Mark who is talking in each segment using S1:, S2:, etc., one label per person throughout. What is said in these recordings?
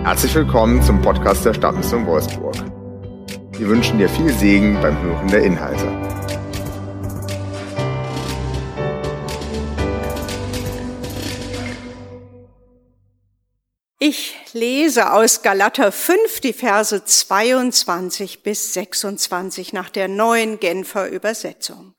S1: Herzlich willkommen zum Podcast der Stadtmission Wolfsburg. Wir wünschen dir viel Segen beim Hören der Inhalte.
S2: Ich lese aus Galater 5 die Verse 22 bis 26 nach der neuen Genfer Übersetzung.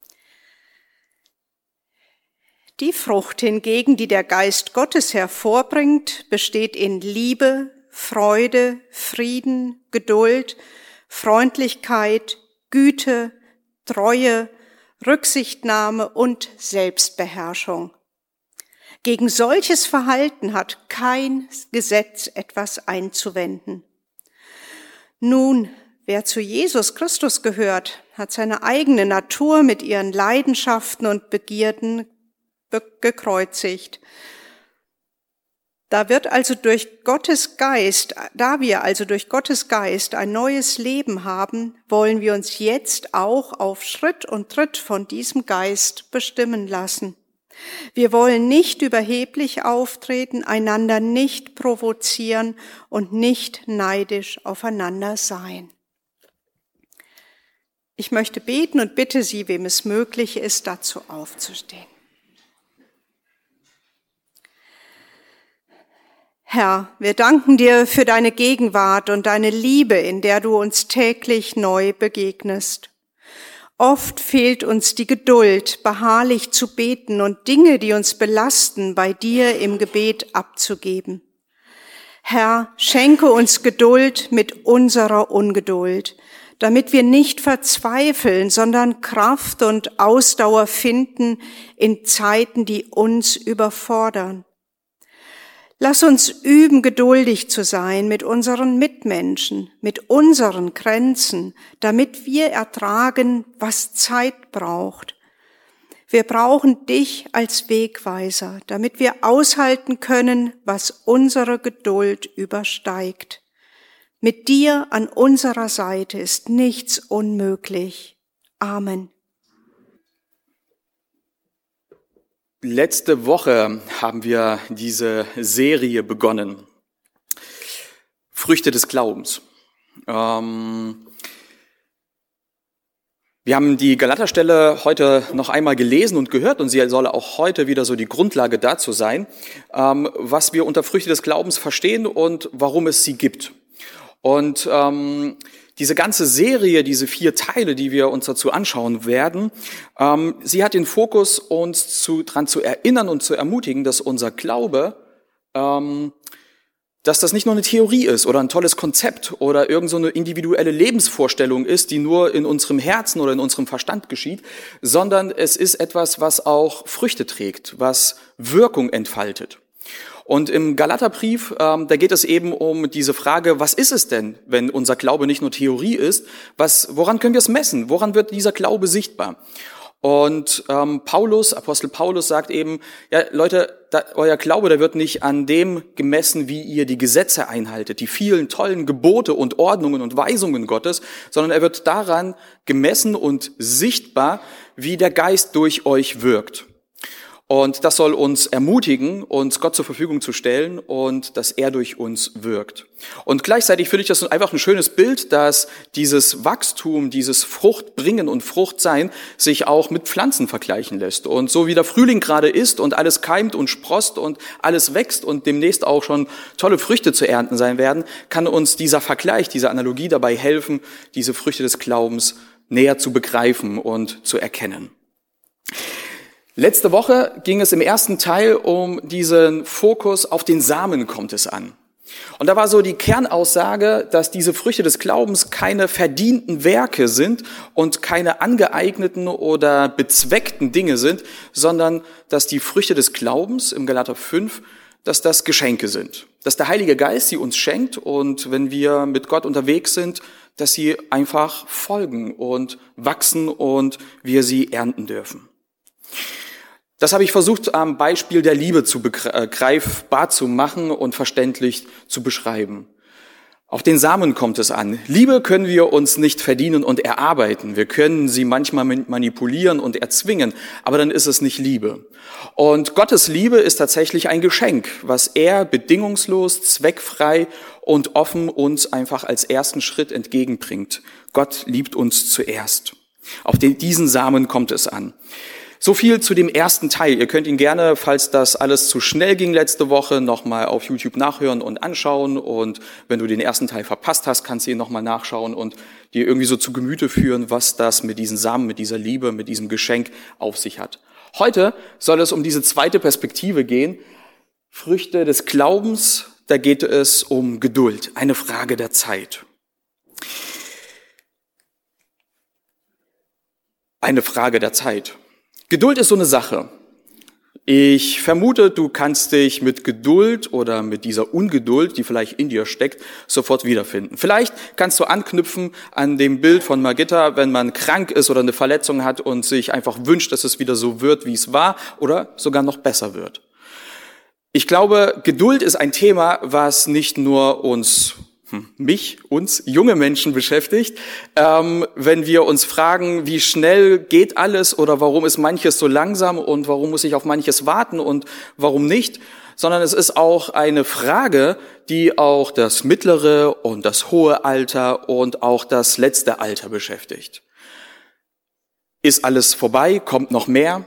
S2: Die Frucht hingegen, die der Geist Gottes hervorbringt, besteht in Liebe, Freude, Frieden, Geduld, Freundlichkeit, Güte, Treue, Rücksichtnahme und Selbstbeherrschung. Gegen solches Verhalten hat kein Gesetz etwas einzuwenden. Nun, wer zu Jesus Christus gehört, hat seine eigene Natur mit ihren Leidenschaften und Begierden gekreuzigt. Da wir also durch Gottes Geist ein neues Leben haben, wollen wir uns jetzt auch auf Schritt und Tritt von diesem Geist bestimmen lassen. Wir wollen nicht überheblich auftreten, einander nicht provozieren und nicht neidisch aufeinander sein. Ich möchte beten und bitte Sie, wem es möglich ist, dazu aufzustehen. Herr, wir danken dir für deine Gegenwart und deine Liebe, in der du uns täglich neu begegnest. Oft fehlt uns die Geduld, beharrlich zu beten und Dinge, die uns belasten, bei dir im Gebet abzugeben. Herr, schenke uns Geduld mit unserer Ungeduld, damit wir nicht verzweifeln, sondern Kraft und Ausdauer finden in Zeiten, die uns überfordern. Lass uns üben, geduldig zu sein mit unseren Mitmenschen, mit unseren Grenzen, damit wir ertragen, was Zeit braucht. Wir brauchen dich als Wegweiser, damit wir aushalten können, was unsere Geduld übersteigt. Mit dir an unserer Seite ist nichts unmöglich. Amen.
S3: Letzte Woche haben wir diese Serie begonnen. Früchte des Glaubens. Wir haben die Galaterstelle heute noch einmal gelesen und gehört und sie soll auch heute wieder so die Grundlage dazu sein, was wir unter Früchte des Glaubens verstehen und warum es sie gibt. Und diese ganze Serie, diese 4 Teile, die wir uns dazu anschauen werden, sie hat den Fokus, uns daran zu erinnern und zu ermutigen, dass unser Glaube, dass das nicht nur eine Theorie ist oder ein tolles Konzept oder irgend so eine individuelle Lebensvorstellung ist, die nur in unserem Herzen oder in unserem Verstand geschieht, sondern es ist etwas, was auch Früchte trägt, was Wirkung entfaltet. Und im Galaterbrief, da geht es eben um diese Frage, was ist es denn, wenn unser Glaube nicht nur Theorie ist? Woran können wir es messen? Woran wird dieser Glaube sichtbar? Und Apostel Paulus sagt eben, ja Leute, euer Glaube, der wird nicht an dem gemessen, wie ihr die Gesetze einhaltet, die vielen tollen Gebote und Ordnungen und Weisungen Gottes, sondern er wird daran gemessen und sichtbar, wie der Geist durch euch wirkt. Und das soll uns ermutigen, uns Gott zur Verfügung zu stellen und dass er durch uns wirkt. Und gleichzeitig finde ich das einfach ein schönes Bild, dass dieses Wachstum, dieses Fruchtbringen und Fruchtsein sich auch mit Pflanzen vergleichen lässt. Und so wie der Frühling gerade ist und alles keimt und sproßt und alles wächst und demnächst auch schon tolle Früchte zu ernten sein werden, kann uns dieser Vergleich, diese Analogie dabei helfen, diese Früchte des Glaubens näher zu begreifen und zu erkennen. Letzte Woche ging es im ersten Teil um diesen Fokus auf den Samen kommt es an. Und da war so die Kernaussage, dass diese Früchte des Glaubens keine verdienten Werke sind und keine angeeigneten oder bezweckten Dinge sind, sondern dass die Früchte des Glaubens im Galater 5, dass das Geschenke sind. Dass der Heilige Geist sie uns schenkt und wenn wir mit Gott unterwegs sind, dass sie einfach folgen und wachsen und wir sie ernten dürfen. Das habe ich versucht, am Beispiel der Liebe greifbar zu machen und verständlich zu beschreiben. Auf den Samen kommt es an. Liebe können wir uns nicht verdienen und erarbeiten. Wir können sie manchmal manipulieren und erzwingen, aber dann ist es nicht Liebe. Und Gottes Liebe ist tatsächlich ein Geschenk, was er bedingungslos, zweckfrei und offen uns einfach als ersten Schritt entgegenbringt. Gott liebt uns zuerst. Auf diesen Samen kommt es an. So viel zu dem ersten Teil. Ihr könnt ihn gerne, falls das alles zu schnell ging letzte Woche, nochmal auf YouTube nachhören und anschauen. Und wenn du den ersten Teil verpasst hast, kannst du ihn nochmal nachschauen und dir irgendwie so zu Gemüte führen, was das mit diesen Samen, mit dieser Liebe, mit diesem Geschenk auf sich hat. Heute soll es um diese zweite Perspektive gehen. Früchte des Glaubens, da geht es um Geduld, eine Frage der Zeit. Eine Frage der Zeit. Geduld ist so eine Sache. Ich vermute, du kannst dich mit Geduld oder mit dieser Ungeduld, die vielleicht in dir steckt, sofort wiederfinden. Vielleicht kannst du anknüpfen an dem Bild von Margitta, wenn man krank ist oder eine Verletzung hat und sich einfach wünscht, dass es wieder so wird, wie es war oder sogar noch besser wird. Ich glaube, Geduld ist ein Thema, was nicht nur uns junge Menschen beschäftigt, wenn wir uns fragen, wie schnell geht alles oder warum ist manches so langsam und warum muss ich auf manches warten und warum nicht, sondern es ist auch eine Frage, die auch das mittlere und das hohe Alter und auch das letzte Alter beschäftigt. Ist alles vorbei? Kommt noch mehr?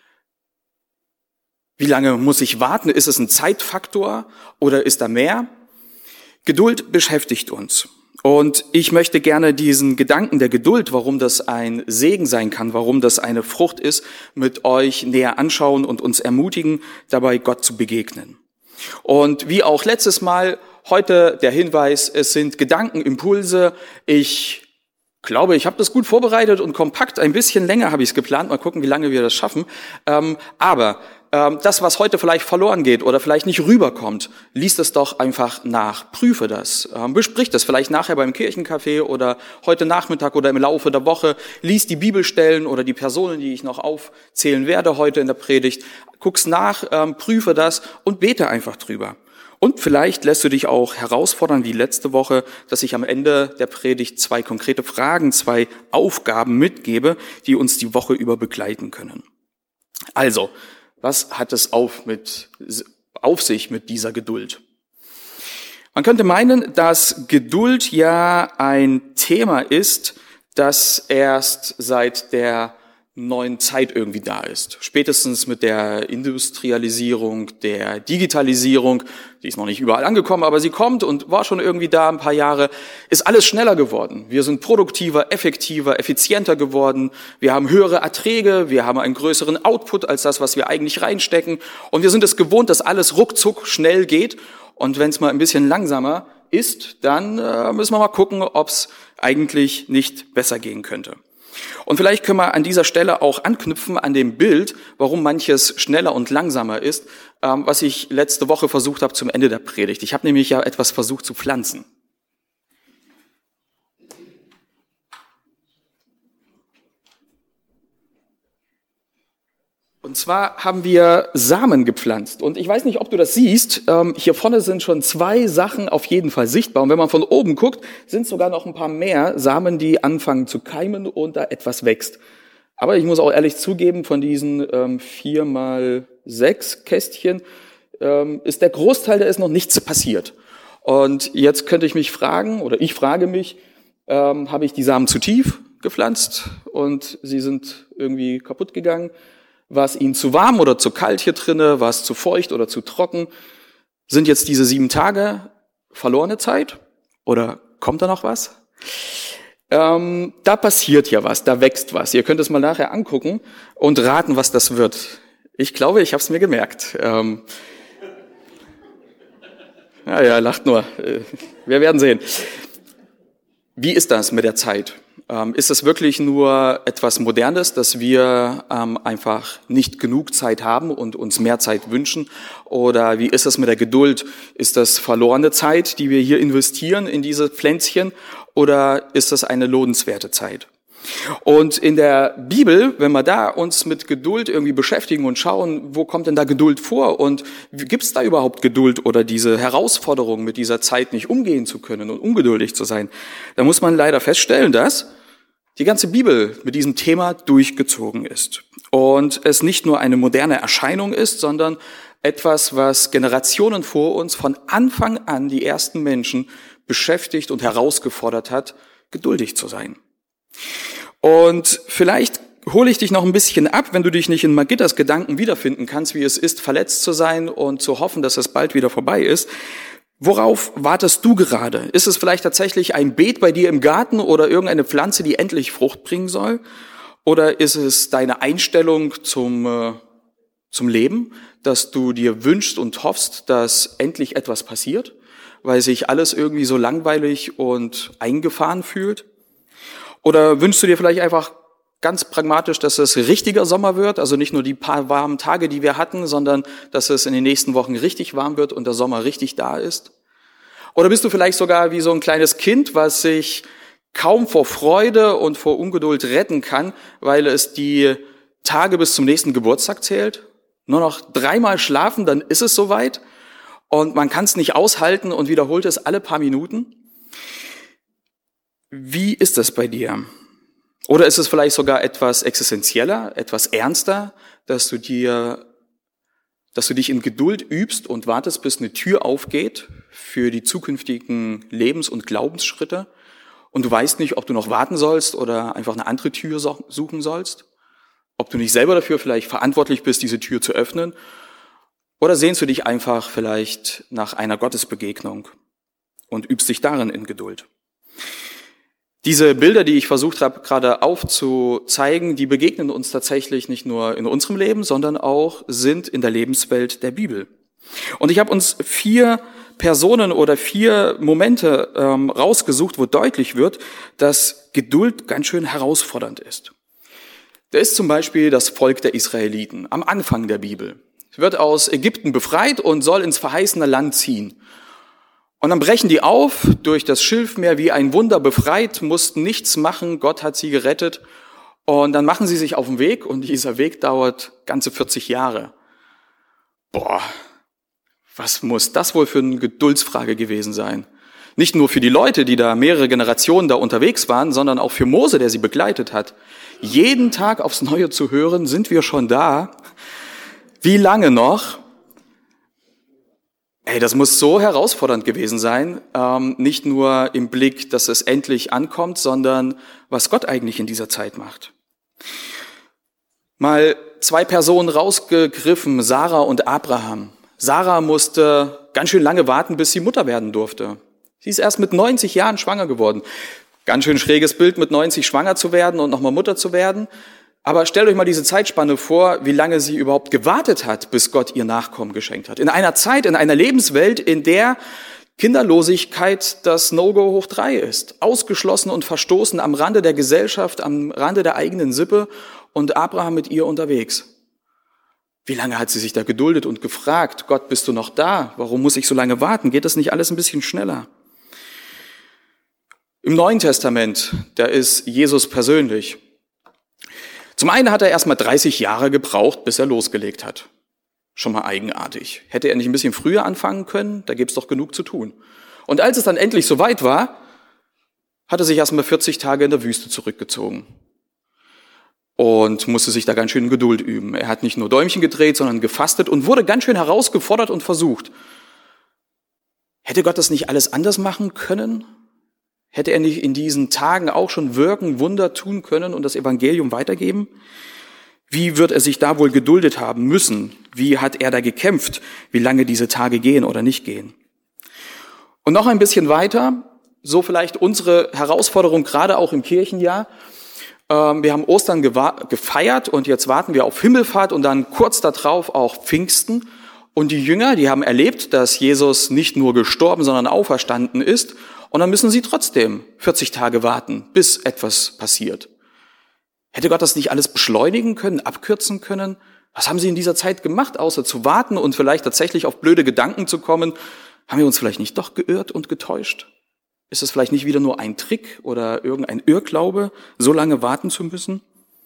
S3: Wie lange muss ich warten? Ist es ein Zeitfaktor oder ist da mehr? Geduld beschäftigt uns. Und ich möchte gerne diesen Gedanken der Geduld, warum das ein Segen sein kann, warum das eine Frucht ist, mit euch näher anschauen und uns ermutigen, dabei Gott zu begegnen. Und wie auch letztes Mal, heute der Hinweis, es sind Gedankenimpulse. Ich glaube, ich habe das gut vorbereitet und kompakt, ein bisschen länger habe ich es geplant. Mal gucken, wie lange wir das schaffen. Aber das, was heute vielleicht verloren geht oder vielleicht nicht rüberkommt, liest es doch einfach nach, prüfe das, besprich das vielleicht nachher beim Kirchencafé oder heute Nachmittag oder im Laufe der Woche, lies die Bibelstellen oder die Personen, die ich noch aufzählen werde heute in der Predigt, guck's nach, prüfe das und bete einfach drüber. Und vielleicht lässt du dich auch herausfordern, wie letzte Woche, dass ich am Ende der Predigt 2 konkrete Fragen, 2 Aufgaben mitgebe, die uns die Woche über begleiten können. Also, was hat es auf sich mit dieser Geduld? Man könnte meinen, dass Geduld ja ein Thema ist, das erst seit der neuen Zeit irgendwie da ist. Spätestens mit der Industrialisierung, der Digitalisierung, die ist noch nicht überall angekommen, aber sie kommt und war schon irgendwie da ein paar Jahre, ist alles schneller geworden. Wir sind produktiver, effektiver, effizienter geworden. Wir haben höhere Erträge, wir haben einen größeren Output als das, was wir eigentlich reinstecken. Und wir sind es gewohnt, dass alles ruckzuck schnell geht. Und wenn es mal ein bisschen langsamer ist, dann müssen wir mal gucken, ob es eigentlich nicht besser gehen könnte. Und vielleicht können wir an dieser Stelle auch anknüpfen an dem Bild, warum manches schneller und langsamer ist, was ich letzte Woche versucht habe zum Ende der Predigt. Ich habe nämlich ja etwas versucht zu pflanzen. Und zwar haben wir Samen gepflanzt. Und ich weiß nicht, ob du das siehst. Hier vorne sind schon 2 Sachen auf jeden Fall sichtbar. Und wenn man von oben guckt, sind sogar noch ein paar mehr Samen, die anfangen zu keimen und da etwas wächst. Aber ich muss auch ehrlich zugeben, von diesen 4x6 Kästchen ist der Großteil, da ist noch nichts passiert. Und jetzt könnte ich mich fragen, oder ich frage mich, habe ich die Samen zu tief gepflanzt und sie sind irgendwie kaputt gegangen? War es ihnen zu warm oder zu kalt hier drinne? War es zu feucht oder zu trocken? Sind jetzt diese 7 Tage verlorene Zeit? Oder kommt da noch was? Da passiert ja was, da wächst was. Ihr könnt es mal nachher angucken und raten, was das wird. Ich glaube, ich habe es mir gemerkt. Ja, lacht nur. Wir werden sehen. Wie ist das mit der Zeit? Ist es wirklich nur etwas Modernes, dass wir einfach nicht genug Zeit haben und uns mehr Zeit wünschen? Oder wie ist es mit der Geduld? Ist das verlorene Zeit, die wir hier investieren in diese Pflänzchen? Oder ist das eine lohnenswerte Zeit? Und in der Bibel, wenn wir da uns mit Geduld irgendwie beschäftigen und schauen, wo kommt denn da Geduld vor und gibt es da überhaupt Geduld oder diese Herausforderung, mit dieser Zeit nicht umgehen zu können und ungeduldig zu sein, da muss man leider feststellen, dass die ganze Bibel mit diesem Thema durchgezogen ist und es nicht nur eine moderne Erscheinung ist, sondern etwas, was Generationen vor uns von Anfang an die ersten Menschen beschäftigt und herausgefordert hat, geduldig zu sein. Und vielleicht hole ich dich noch ein bisschen ab, wenn du dich nicht in Magittas Gedanken wiederfinden kannst, wie es ist, verletzt zu sein und zu hoffen, dass es bald wieder vorbei ist. Worauf wartest du gerade? Ist es vielleicht tatsächlich ein Beet bei dir im Garten oder irgendeine Pflanze, die endlich Frucht bringen soll? Oder ist es deine Einstellung zum Leben, dass du dir wünschst und hoffst, dass endlich etwas passiert, weil sich alles irgendwie so langweilig und eingefahren fühlt? Oder wünschst du dir vielleicht einfach ganz pragmatisch, dass es richtiger Sommer wird, also nicht nur die paar warmen Tage, die wir hatten, sondern dass es in den nächsten Wochen richtig warm wird und der Sommer richtig da ist? Oder bist du vielleicht sogar wie so ein kleines Kind, was sich kaum vor Freude und vor Ungeduld retten kann, weil es die Tage bis zum nächsten Geburtstag zählt? Nur noch 3-mal schlafen, dann ist es soweit und man kann es nicht aushalten und wiederholt es alle paar Minuten? Wie ist das bei dir? Oder ist es vielleicht sogar etwas existenzieller, etwas ernster, dass du dich in Geduld übst und wartest, bis eine Tür aufgeht für die zukünftigen Lebens- und Glaubensschritte und du weißt nicht, ob du noch warten sollst oder einfach eine andere Tür suchen sollst? Ob du nicht selber dafür vielleicht verantwortlich bist, diese Tür zu öffnen? Oder sehnst du dich einfach vielleicht nach einer Gottesbegegnung und übst dich darin in Geduld? Diese Bilder, die ich versucht habe, gerade aufzuzeigen, die begegnen uns tatsächlich nicht nur in unserem Leben, sondern auch sind in der Lebenswelt der Bibel. Und ich habe uns 4 Personen oder 4 Momente rausgesucht, wo deutlich wird, dass Geduld ganz schön herausfordernd ist. Da ist zum Beispiel das Volk der Israeliten am Anfang der Bibel. Es wird aus Ägypten befreit und soll ins verheißene Land ziehen. Und dann brechen die auf, durch das Schilfmeer wie ein Wunder befreit, mussten nichts machen, Gott hat sie gerettet. Und dann machen sie sich auf den Weg und dieser Weg dauert ganze 40 Jahre. Boah, was muss das wohl für eine Geduldsfrage gewesen sein? Nicht nur für die Leute, die da mehrere Generationen da unterwegs waren, sondern auch für Mose, der sie begleitet hat. Jeden Tag aufs Neue zu hören, sind wir schon da? Wie lange noch? Das muss so herausfordernd gewesen sein, nicht nur im Blick, dass es endlich ankommt, sondern was Gott eigentlich in dieser Zeit macht. Mal 2 Personen rausgegriffen, Sarah und Abraham. Sarah musste ganz schön lange warten, bis sie Mutter werden durfte. Sie ist erst mit 90 Jahren schwanger geworden. Ganz schön schräges Bild, mit 90 schwanger zu werden und nochmal Mutter zu werden. Aber stellt euch mal diese Zeitspanne vor, wie lange sie überhaupt gewartet hat, bis Gott ihr Nachkommen geschenkt hat. In einer Zeit, in einer Lebenswelt, in der Kinderlosigkeit das No-Go hoch 3 ist. Ausgeschlossen und verstoßen am Rande der Gesellschaft, am Rande der eigenen Sippe und Abraham mit ihr unterwegs. Wie lange hat sie sich da geduldet und gefragt, Gott, bist du noch da? Warum muss ich so lange warten? Geht das nicht alles ein bisschen schneller? Im Neuen Testament, da ist Jesus persönlich. Zum einen hat er erstmal 30 Jahre gebraucht, bis er losgelegt hat. Schon mal eigenartig. Hätte er nicht ein bisschen früher anfangen können? Da gibt's doch genug zu tun. Und als es dann endlich soweit war, hat er sich erstmal 40 Tage in der Wüste zurückgezogen. Und musste sich da ganz schön in Geduld üben. Er hat nicht nur Däumchen gedreht, sondern gefastet und wurde ganz schön herausgefordert und versucht. Hätte Gott das nicht alles anders machen können? Hätte er nicht in diesen Tagen auch schon wirken, Wunder tun können und das Evangelium weitergeben? Wie wird er sich da wohl geduldet haben müssen? Wie hat er da gekämpft? Wie lange diese Tage gehen oder nicht gehen? Und noch ein bisschen weiter, so vielleicht unsere Herausforderung gerade auch im Kirchenjahr. Wir haben Ostern gefeiert und jetzt warten wir auf Himmelfahrt und dann kurz darauf auch Pfingsten. Und die Jünger, die haben erlebt, dass Jesus nicht nur gestorben, sondern auferstanden ist. Und dann müssen sie trotzdem 40 Tage warten, bis etwas passiert. Hätte Gott das nicht alles beschleunigen können, abkürzen können? Was haben sie in dieser Zeit gemacht, außer zu warten und vielleicht tatsächlich auf blöde Gedanken zu kommen? Haben wir uns vielleicht nicht doch geirrt und getäuscht? Ist es vielleicht nicht wieder nur ein Trick oder irgendein Irrglaube, so lange warten zu müssen?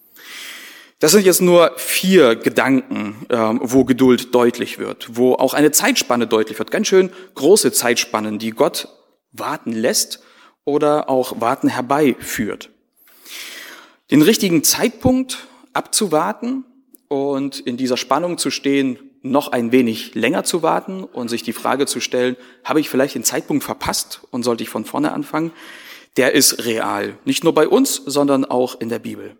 S3: Das sind jetzt nur 4 Gedanken, wo Geduld deutlich wird, wo auch eine Zeitspanne deutlich wird. Ganz schön große Zeitspannen, die Gott warten lässt oder auch warten herbeiführt. Den richtigen Zeitpunkt abzuwarten und in dieser Spannung zu stehen, noch ein wenig länger zu warten und sich die Frage zu stellen, habe ich vielleicht den Zeitpunkt verpasst und sollte ich von vorne anfangen? Der ist real. Nicht nur bei uns, sondern auch in der Bibel.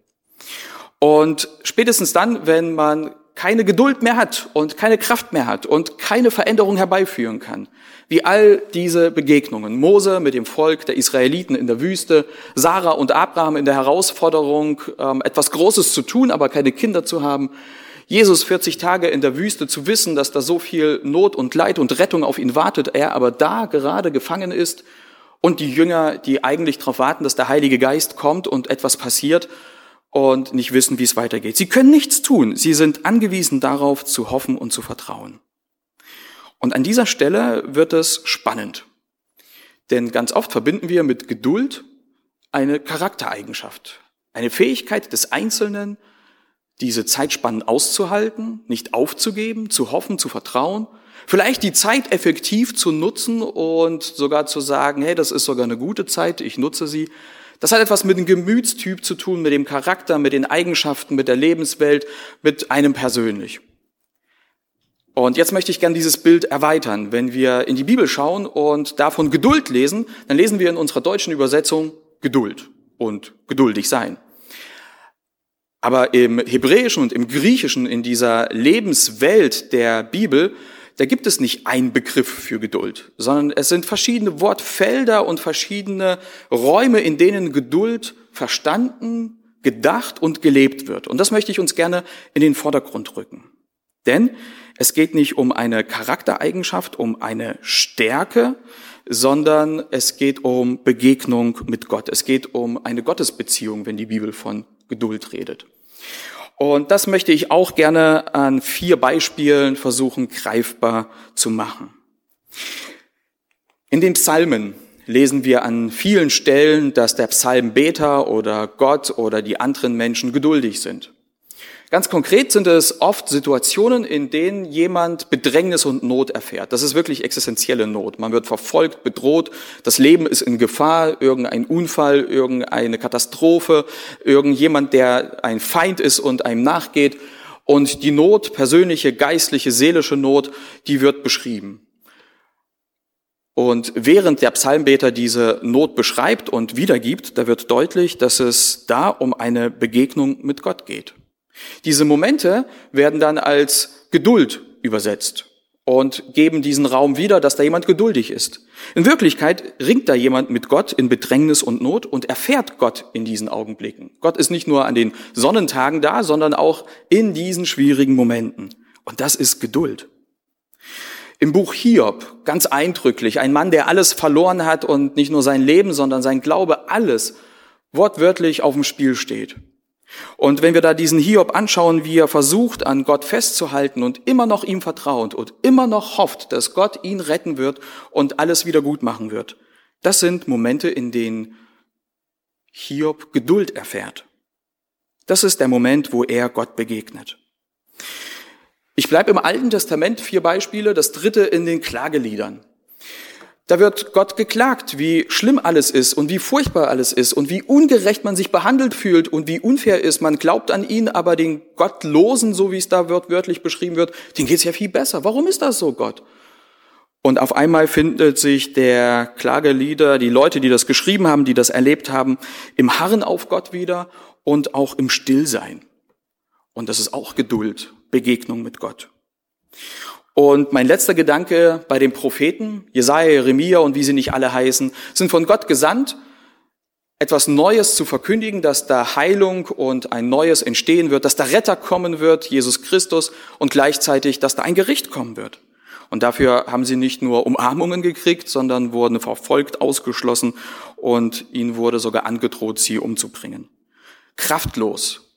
S3: Und spätestens dann, wenn man keine Geduld mehr hat und keine Kraft mehr hat und keine Veränderung herbeiführen kann, wie all diese Begegnungen, Mose mit dem Volk der Israeliten in der Wüste, Sarah und Abraham in der Herausforderung, etwas Großes zu tun, aber keine Kinder zu haben, Jesus 40 Tage in der Wüste zu wissen, dass da so viel Not und Leid und Rettung auf ihn wartet, er aber da gerade gefangen ist und die Jünger, die eigentlich darauf warten, dass der Heilige Geist kommt und etwas passiert und nicht wissen, wie es weitergeht. Sie können nichts tun. Sie sind angewiesen darauf, zu hoffen und zu vertrauen. Und an dieser Stelle wird es spannend. Denn ganz oft verbinden wir mit Geduld eine Charaktereigenschaft, eine Fähigkeit des Einzelnen, diese Zeitspannen auszuhalten, nicht aufzugeben, zu hoffen, zu vertrauen, vielleicht die Zeit effektiv zu nutzen und sogar zu sagen, hey, das ist sogar eine gute Zeit, ich nutze sie. Das hat etwas mit dem Gemütstyp zu tun, mit dem Charakter, mit den Eigenschaften, mit der Lebenswelt, mit einem persönlich. Und jetzt möchte ich gerne dieses Bild erweitern. Wenn wir in die Bibel schauen und davon Geduld lesen, dann lesen wir in unserer deutschen Übersetzung Geduld und geduldig sein. Aber im Hebräischen und im Griechischen, in dieser Lebenswelt der Bibel, da gibt es nicht einen Begriff für Geduld, sondern es sind verschiedene Wortfelder und verschiedene Räume, in denen Geduld verstanden, gedacht und gelebt wird. Und das möchte ich uns gerne in den Vordergrund rücken. Denn es geht nicht um eine Charaktereigenschaft, um eine Stärke, sondern es geht um Begegnung mit Gott. Es geht um eine Gottesbeziehung, wenn die Bibel von Geduld redet. Und das möchte ich auch gerne an 4 Beispielen versuchen, greifbar zu machen. In den Psalmen lesen wir an vielen Stellen, dass der Psalmbeter oder Gott oder die anderen Menschen geduldig sind. Ganz konkret sind es oft Situationen, in denen jemand Bedrängnis und Not erfährt. Das ist wirklich existenzielle Not. Man wird verfolgt, bedroht, das Leben ist in Gefahr, irgendein Unfall, irgendeine Katastrophe, irgendjemand, der ein Feind ist und einem nachgeht. Und die Not, persönliche, geistliche, seelische Not, die wird beschrieben. Und während der Psalmbeter diese Not beschreibt und wiedergibt, da wird deutlich, dass es da um eine Begegnung mit Gott geht. Diese Momente werden dann als Geduld übersetzt und geben diesen Raum wieder, dass da jemand geduldig ist. In Wirklichkeit ringt da jemand mit Gott in Bedrängnis und Not und erfährt Gott in diesen Augenblicken. Gott ist nicht nur an den Sonnentagen da, sondern auch in diesen schwierigen Momenten. Und das ist Geduld. Im Buch Hiob, ganz eindrücklich, ein Mann, der alles verloren hat und nicht nur sein Leben, sondern sein Glaube, alles wortwörtlich auf dem Spiel steht. Und wenn wir da diesen Hiob anschauen, wie er versucht, an Gott festzuhalten und immer noch ihm vertraut und immer noch hofft, dass Gott ihn retten wird und alles wieder gut machen wird, das sind Momente, in denen Hiob Geduld erfährt. Das ist der Moment, wo er Gott begegnet. Ich bleibe im Alten Testament, 4 Beispiele, das 3. in den Klageliedern. Da wird Gott geklagt, wie schlimm alles ist und wie furchtbar alles ist und wie ungerecht man sich behandelt fühlt und wie unfair ist. Man glaubt an ihn, aber den Gottlosen, so wie es da wörtlich beschrieben wird, denen geht's ja viel besser. Warum ist das so, Gott? Und auf einmal findet sich der Klagelieder, die Leute, die das geschrieben haben, die das erlebt haben, im Harren auf Gott wieder und auch im Stillsein. Und das ist auch Geduld, Begegnung mit Gott. Und mein letzter Gedanke bei den Propheten, Jesaja, Jeremia und wie sie nicht alle heißen, sind von Gott gesandt, etwas Neues zu verkündigen, dass da Heilung und ein Neues entstehen wird, dass da Retter kommen wird, Jesus Christus, und gleichzeitig, dass da ein Gericht kommen wird. Und dafür haben sie nicht nur Umarmungen gekriegt, sondern wurden verfolgt, ausgeschlossen und ihnen wurde sogar angedroht, sie umzubringen. Kraftlos,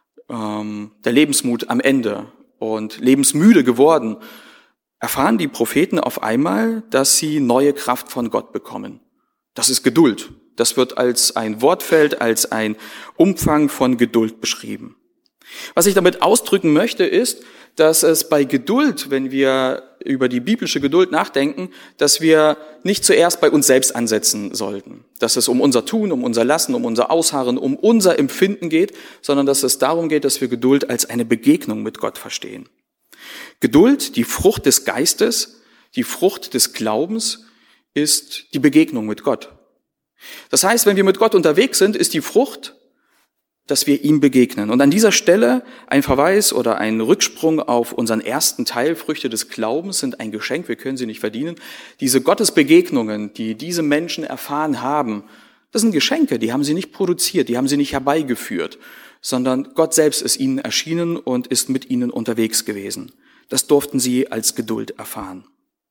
S3: der Lebensmut am Ende und lebensmüde geworden, erfahren die Propheten auf einmal, dass sie neue Kraft von Gott bekommen, Das ist Geduld. Das wird als ein Wortfeld, als ein Umfang von Geduld beschrieben. Was ich damit ausdrücken möchte, ist, dass es bei Geduld, wenn wir über die biblische Geduld nachdenken, dass wir nicht zuerst bei uns selbst ansetzen sollten. Dass es um unser Tun, um unser Lassen, um unser Ausharren, um unser Empfinden geht, sondern dass es darum geht, dass wir Geduld als eine Begegnung mit Gott verstehen. Geduld, die Frucht des Geistes, die Frucht des Glaubens, ist die Begegnung mit Gott. Das heißt, wenn wir mit Gott unterwegs sind, ist die Frucht, dass wir ihm begegnen. Und an dieser Stelle ein Verweis oder ein Rücksprung auf unseren ersten Teil, Früchte des Glaubens sind ein Geschenk, wir können sie nicht verdienen. Diese Gottesbegegnungen, die diese Menschen erfahren haben, das sind Geschenke, die haben sie nicht produziert, die haben sie nicht herbeigeführt, sondern Gott selbst ist ihnen erschienen und ist mit ihnen unterwegs gewesen. Das durften sie als Geduld erfahren.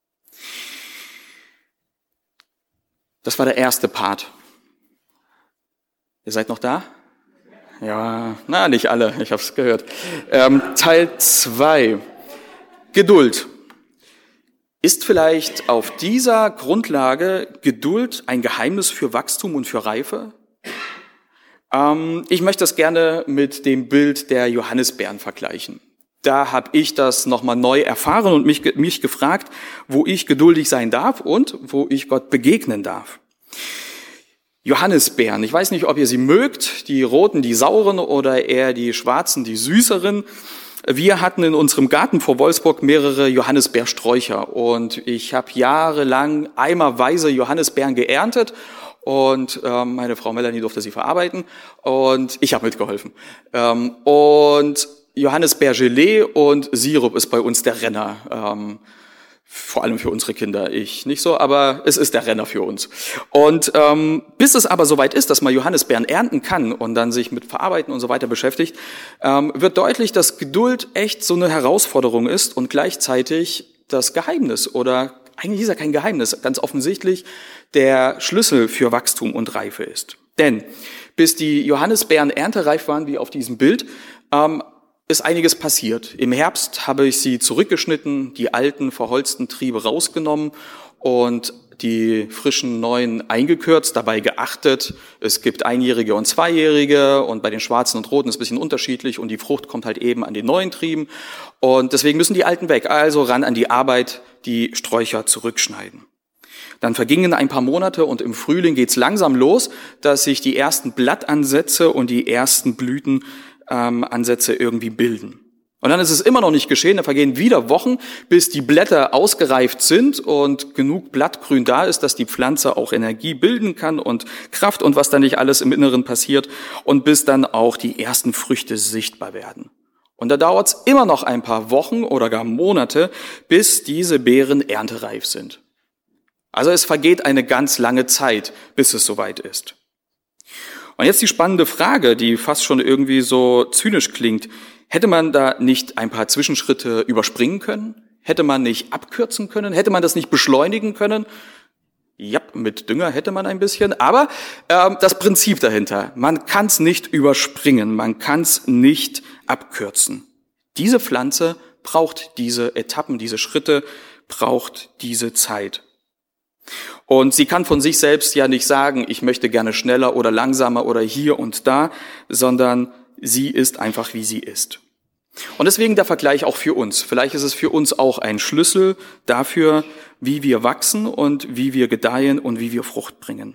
S3: Das war der erste Part. Ihr seid noch da? Ja, nicht alle, ich habe es gehört. Teil 2. Geduld. Ist vielleicht auf dieser Grundlage Geduld ein Geheimnis für Wachstum und für Reife? Ich möchte das gerne mit dem Bild der Johannisbeeren vergleichen. Da habe ich das nochmal neu erfahren und mich gefragt, wo ich geduldig sein darf und wo ich Gott begegnen darf. Johannisbeeren, ich weiß nicht, ob ihr sie mögt, die roten, die sauren oder eher die schwarzen, die süßeren. Wir hatten in unserem Garten vor Wolfsburg mehrere Johannisbeersträucher und ich habe jahrelang eimerweise Johannisbeeren geerntet und meine Frau Melanie durfte sie verarbeiten und ich habe mitgeholfen. Und Johannisbeergelee und Sirup ist bei uns der Renner. Vor allem für unsere Kinder, ich nicht so, aber es ist der Renner für uns. Und bis es aber soweit ist, dass man Johannisbeeren ernten kann und dann sich mit Verarbeiten und so weiter beschäftigt, wird deutlich, dass Geduld echt so eine Herausforderung ist und gleichzeitig das Geheimnis oder eigentlich ist ja kein Geheimnis, ganz offensichtlich der Schlüssel für Wachstum und Reife ist. Denn bis die Johannisbeeren erntereif waren, wie auf diesem Bild, ist einiges passiert. Im Herbst habe ich sie zurückgeschnitten, die alten, verholzten Triebe rausgenommen und die frischen neuen eingekürzt, dabei geachtet, es gibt einjährige und zweijährige und bei den schwarzen und roten ist es ein bisschen unterschiedlich und die Frucht kommt halt eben an den neuen Trieben und deswegen müssen die alten weg, also ran an die Arbeit, die Sträucher zurückschneiden. Dann vergingen ein paar Monate und im Frühling geht's langsam los, dass sich die ersten Blattansätze und die ersten Blütenansätze irgendwie bilden. Und dann ist es immer noch nicht geschehen, da vergehen wieder Wochen, bis die Blätter ausgereift sind und genug Blattgrün da ist, dass die Pflanze auch Energie bilden kann und Kraft und was da nicht alles im Inneren passiert und bis dann auch die ersten Früchte sichtbar werden. Und da dauert es immer noch ein paar Wochen oder gar Monate, bis diese Beeren erntereif sind. Also es vergeht eine ganz lange Zeit, bis es soweit ist. Und jetzt die spannende Frage, die fast schon irgendwie so zynisch klingt. Hätte man da nicht ein paar Zwischenschritte überspringen können? Hätte man nicht abkürzen können? Hätte man das nicht beschleunigen können? Ja, mit Dünger hätte man ein bisschen, aber das Prinzip dahinter, man kann es nicht überspringen, man kann es nicht abkürzen. Diese Pflanze braucht diese Etappen, diese Schritte, braucht diese Zeit. Und sie kann von sich selbst ja nicht sagen, ich möchte gerne schneller oder langsamer oder hier und da, sondern sie ist einfach, wie sie ist. Und deswegen der Vergleich auch für uns. Vielleicht ist es für uns auch ein Schlüssel dafür, wie wir wachsen und wie wir gedeihen und wie wir Frucht bringen.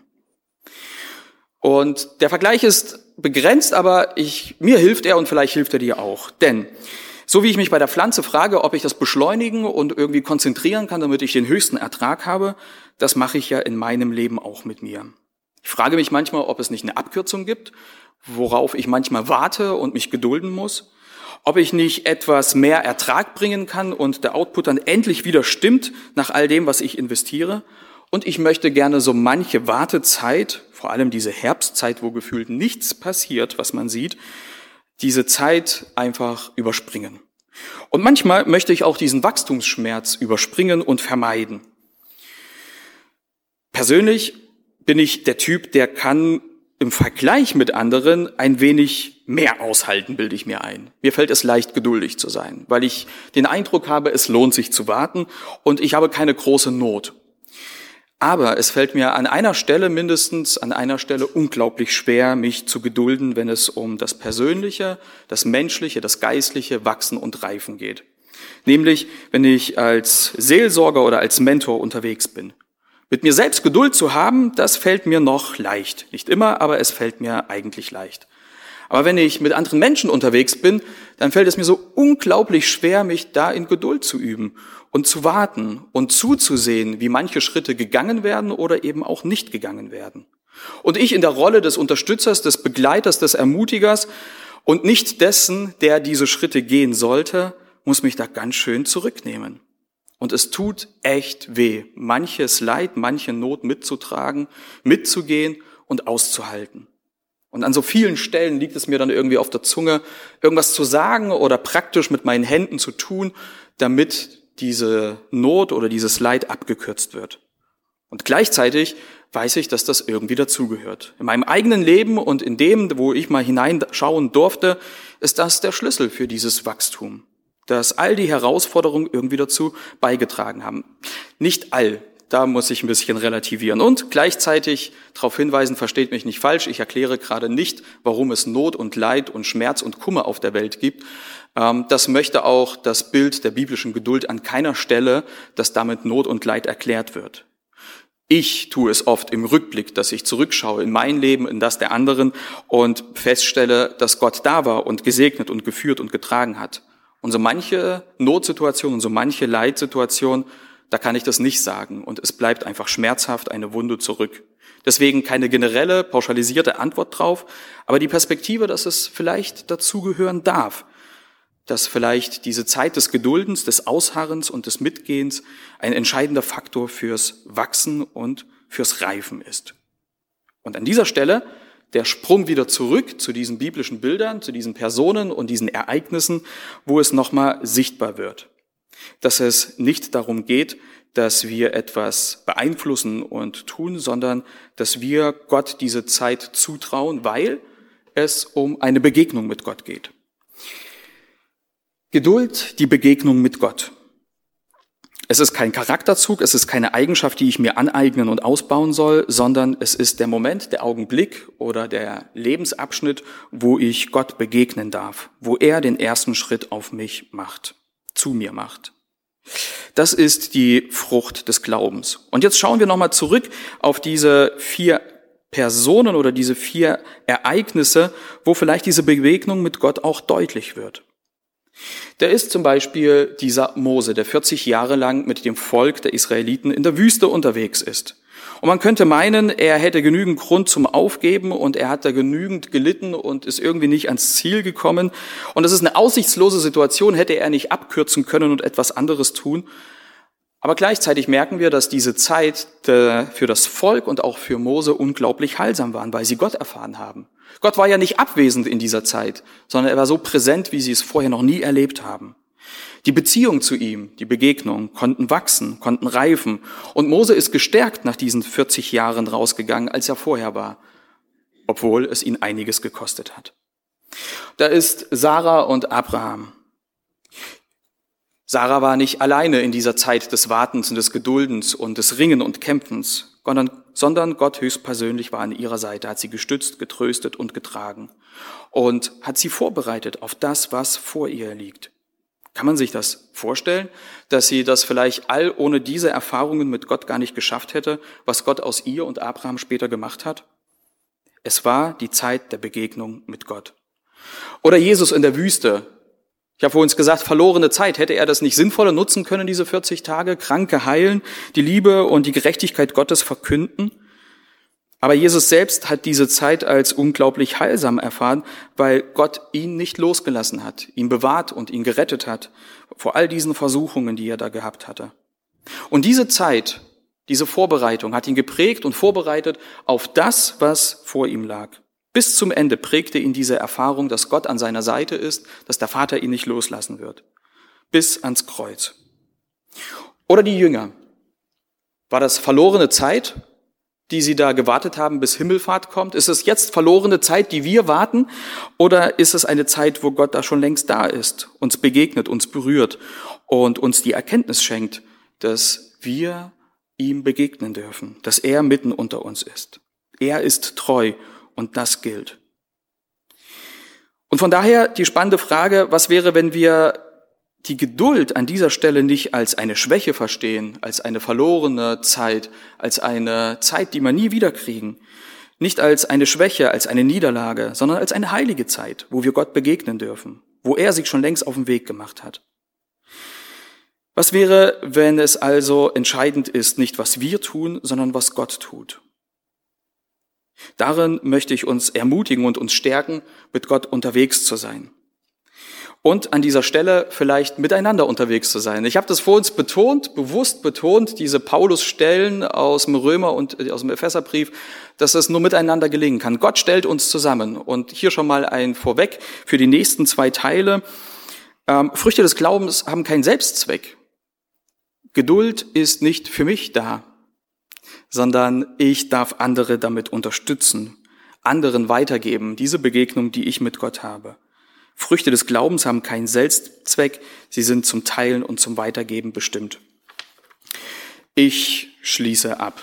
S3: Und der Vergleich ist begrenzt, aber mir hilft er und vielleicht hilft er dir auch. Denn so wie ich mich bei der Pflanze frage, ob ich das beschleunigen und irgendwie konzentrieren kann, damit ich den höchsten Ertrag habe, das mache ich ja in meinem Leben auch mit mir. Ich frage mich manchmal, ob es nicht eine Abkürzung gibt, worauf ich manchmal warte und mich gedulden muss, ob ich nicht etwas mehr Ertrag bringen kann und der Output dann endlich wieder stimmt nach all dem, was ich investiere. Und ich möchte gerne so manche Wartezeit, vor allem diese Herbstzeit, wo gefühlt nichts passiert, was man sieht, diese Zeit einfach überspringen. Und manchmal möchte ich auch diesen Wachstumsschmerz überspringen und vermeiden. Persönlich bin ich der Typ, der kann im Vergleich mit anderen ein wenig mehr aushalten, bilde ich mir ein. Mir fällt es leicht, geduldig zu sein, weil ich den Eindruck habe, es lohnt sich zu warten und ich habe keine große Not. Aber es fällt mir an einer Stelle unglaublich schwer, mich zu gedulden, wenn es um das Persönliche, das Menschliche, das Geistliche, Wachsen und Reifen geht. Nämlich, wenn ich als Seelsorger oder als Mentor unterwegs bin. Mit mir selbst Geduld zu haben, das fällt mir noch leicht. Nicht immer, aber es fällt mir eigentlich leicht. Aber wenn ich mit anderen Menschen unterwegs bin, dann fällt es mir so unglaublich schwer, mich da in Geduld zu üben und zu warten und zuzusehen, wie manche Schritte gegangen werden oder eben auch nicht gegangen werden. Und ich in der Rolle des Unterstützers, des Begleiters, des Ermutigers und nicht dessen, der diese Schritte gehen sollte, muss mich da ganz schön zurücknehmen. Und es tut echt weh, manches Leid, manche Not mitzutragen, mitzugehen und auszuhalten. Und an so vielen Stellen liegt es mir dann irgendwie auf der Zunge, irgendwas zu sagen oder praktisch mit meinen Händen zu tun, damit diese Not oder dieses Leid abgekürzt wird. Und gleichzeitig weiß ich, dass das irgendwie dazugehört. In meinem eigenen Leben und in dem, wo ich mal hineinschauen durfte, ist das der Schlüssel für dieses Wachstum, dass all die Herausforderungen irgendwie dazu beigetragen haben. Nicht all, da muss ich ein bisschen relativieren. Und gleichzeitig darauf hinweisen, versteht mich nicht falsch, ich erkläre gerade nicht, warum es Not und Leid und Schmerz und Kummer auf der Welt gibt. Das möchte auch das Bild der biblischen Geduld an keiner Stelle, dass damit Not und Leid erklärt wird. Ich tue es oft im Rückblick, dass ich zurückschaue in mein Leben, in das der anderen und feststelle, dass Gott da war und gesegnet und geführt und getragen hat. Und so manche Notsituation und so manche Leitsituation, da kann ich das nicht sagen und es bleibt einfach schmerzhaft eine Wunde zurück. Deswegen keine generelle, pauschalisierte Antwort drauf, aber die Perspektive, dass es vielleicht dazugehören darf, dass vielleicht diese Zeit des Geduldens, des Ausharrens und des Mitgehens ein entscheidender Faktor fürs Wachsen und fürs Reifen ist. Und an dieser Stelle der Sprung wieder zurück zu diesen biblischen Bildern, zu diesen Personen und diesen Ereignissen, wo es nochmal sichtbar wird. Dass es nicht darum geht, dass wir etwas beeinflussen und tun, sondern dass wir Gott diese Zeit zutrauen, weil es um eine Begegnung mit Gott geht. Geduld, die Begegnung mit Gott. Es ist kein Charakterzug, es ist keine Eigenschaft, die ich mir aneignen und ausbauen soll, sondern es ist der Moment, der Augenblick oder der Lebensabschnitt, wo ich Gott begegnen darf, wo er den ersten Schritt auf mich macht, zu mir macht. Das ist die Frucht des Glaubens. Und jetzt schauen wir nochmal zurück auf diese 4 Personen oder diese 4 Ereignisse, wo vielleicht diese Begegnung mit Gott auch deutlich wird. Da ist zum Beispiel dieser Mose, der 40 Jahre lang mit dem Volk der Israeliten in der Wüste unterwegs ist. Und man könnte meinen, er hätte genügend Grund zum Aufgeben und er hat da genügend gelitten und ist irgendwie nicht ans Ziel gekommen. Und das ist eine aussichtslose Situation, hätte er nicht abkürzen können und etwas anderes tun. Aber gleichzeitig merken wir, dass diese Zeit für das Volk und auch für Mose unglaublich heilsam waren, weil sie Gott erfahren haben. Gott war ja nicht abwesend in dieser Zeit, sondern er war so präsent, wie sie es vorher noch nie erlebt haben. Die Beziehung zu ihm, die Begegnung, konnten wachsen, konnten reifen. Und Mose ist gestärkt nach diesen 40 Jahren rausgegangen, als er vorher war, obwohl es ihn einiges gekostet hat. Da ist Sarah und Abraham. Sarah war nicht alleine in dieser Zeit des Wartens und des Geduldens und des Ringen und Kämpfens, sondern Gott höchstpersönlich war an ihrer Seite, hat sie gestützt, getröstet und getragen und hat sie vorbereitet auf das, was vor ihr liegt. Kann man sich das vorstellen, dass sie das vielleicht all ohne diese Erfahrungen mit Gott gar nicht geschafft hätte, was Gott aus ihr und Abraham später gemacht hat? Es war die Zeit der Begegnung mit Gott. Oder Jesus in der Wüste. Ich habe vorhin gesagt, verlorene Zeit. Hätte er das nicht sinnvoller nutzen können, diese 40 Tage? Kranke heilen, die Liebe und die Gerechtigkeit Gottes verkünden? Aber Jesus selbst hat diese Zeit als unglaublich heilsam erfahren, weil Gott ihn nicht losgelassen hat, ihn bewahrt und ihn gerettet hat vor all diesen Versuchungen, die er da gehabt hatte. Und diese Zeit, diese Vorbereitung hat ihn geprägt und vorbereitet auf das, was vor ihm lag. Bis zum Ende prägte ihn diese Erfahrung, dass Gott an seiner Seite ist, dass der Vater ihn nicht loslassen wird. Bis ans Kreuz. Oder die Jünger. War das verlorene Zeit, die sie da gewartet haben, bis Himmelfahrt kommt? Ist es jetzt verlorene Zeit, die wir warten? Oder ist es eine Zeit, wo Gott da schon längst da ist, uns begegnet, uns berührt und uns die Erkenntnis schenkt, dass wir ihm begegnen dürfen, dass er mitten unter uns ist. Er ist treu und das gilt. Und von daher die spannende Frage, was wäre, wenn wir die Geduld an dieser Stelle nicht als eine Schwäche verstehen, als eine verlorene Zeit, als eine Zeit, die wir nie wiederkriegen, nicht als eine Schwäche, als eine Niederlage, sondern als eine heilige Zeit, wo wir Gott begegnen dürfen, wo er sich schon längst auf den Weg gemacht hat. Was wäre, wenn es also entscheidend ist, nicht was wir tun, sondern was Gott tut? Darin möchte ich uns ermutigen und uns stärken, mit Gott unterwegs zu sein. Und an dieser Stelle vielleicht miteinander unterwegs zu sein. Ich habe das vor uns bewusst betont, diese Paulus-Stellen aus dem Römer und aus dem Epheserbrief, dass es nur miteinander gelingen kann. Gott stellt uns zusammen. Und hier schon mal ein Vorweg für die nächsten 2 Teile. Früchte des Glaubens haben keinen Selbstzweck. Geduld ist nicht für mich da, sondern ich darf andere damit unterstützen, anderen weitergeben, diese Begegnung, die ich mit Gott habe. Früchte des Glaubens haben keinen Selbstzweck, sie sind zum Teilen und zum Weitergeben bestimmt. Ich schließe ab.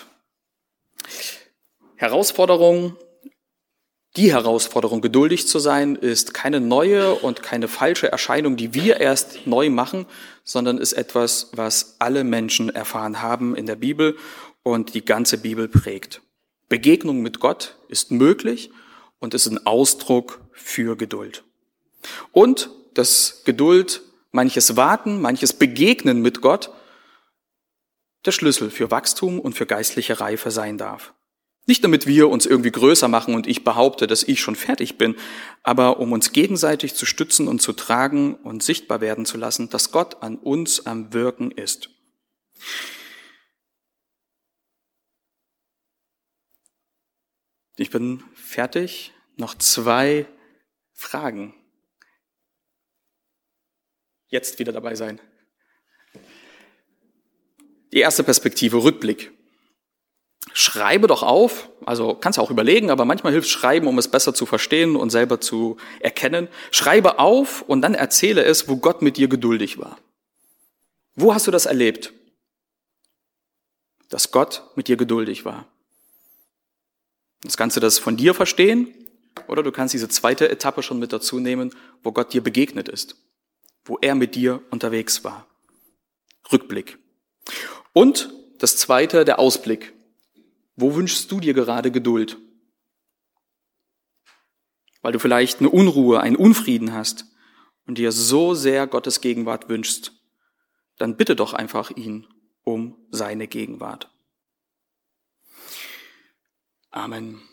S3: Die Herausforderung, geduldig zu sein, ist keine neue und keine falsche Erscheinung, die wir erst neu machen, sondern ist etwas, was alle Menschen erfahren haben in der Bibel und die ganze Bibel prägt. Begegnung mit Gott ist möglich und ist ein Ausdruck für Geduld. Und dass Geduld, manches Warten, manches Begegnen mit Gott der Schlüssel für Wachstum und für geistliche Reife sein darf. Nicht damit wir uns irgendwie größer machen und ich behaupte, dass ich schon fertig bin, aber um uns gegenseitig zu stützen und zu tragen und sichtbar werden zu lassen, dass Gott an uns am Wirken ist. Ich bin fertig. Noch 2 Fragen. Jetzt wieder dabei sein. Die erste Perspektive, Rückblick. Schreibe doch auf, also kannst du auch überlegen, aber manchmal hilft Schreiben, um es besser zu verstehen und selber zu erkennen. Schreibe auf und dann erzähle es, wo Gott mit dir geduldig war. Wo hast du das erlebt? Dass Gott mit dir geduldig war. Jetzt kannst du das von dir verstehen oder du kannst diese 2. Etappe schon mit dazu nehmen, wo Gott dir begegnet ist, wo er mit dir unterwegs war. Rückblick. Und das 2., der Ausblick. Wo wünschst du dir gerade Geduld? Weil du vielleicht eine Unruhe, einen Unfrieden hast und dir so sehr Gottes Gegenwart wünschst, dann bitte doch einfach ihn um seine Gegenwart. Amen.